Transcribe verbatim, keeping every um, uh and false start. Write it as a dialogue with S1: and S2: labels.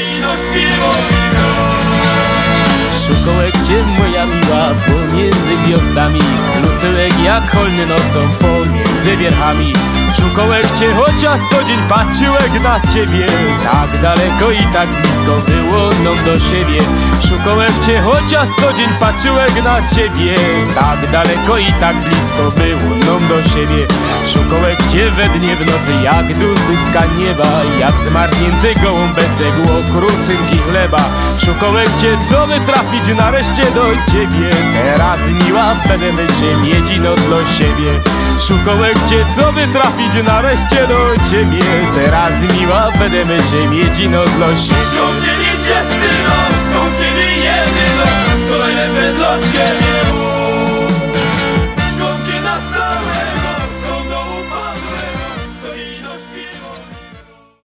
S1: ino śpiewaj no.
S2: Szukołek cię moja miła pomiędzy gwiazdami, lucyłek jak holny nocą pomiędzy wierchami. Szukołek cię chociaż co dzień patrzyłek na ciebie, tak daleko i tak blisko było nam do siebie. Szukołek cię chociaż co dzień patrzyłek na ciebie, tak daleko i tak blisko było nam do siebie. Szukołek cię we dnie w nocy jak dusycka nieba, jak zmarznięty gołąbecek okrusynki chleba. Szukołek cię co wytrafić nareszcie do ciebie, teraz miła będę się mieć no dla siebie. Szukołek cię co wytrafić nareszcie do ciebie, teraz miła będę się mieć no dla siebie.
S1: Kończyli dziewczyno, kończyli jedyno, to najlepsze dla ciebie.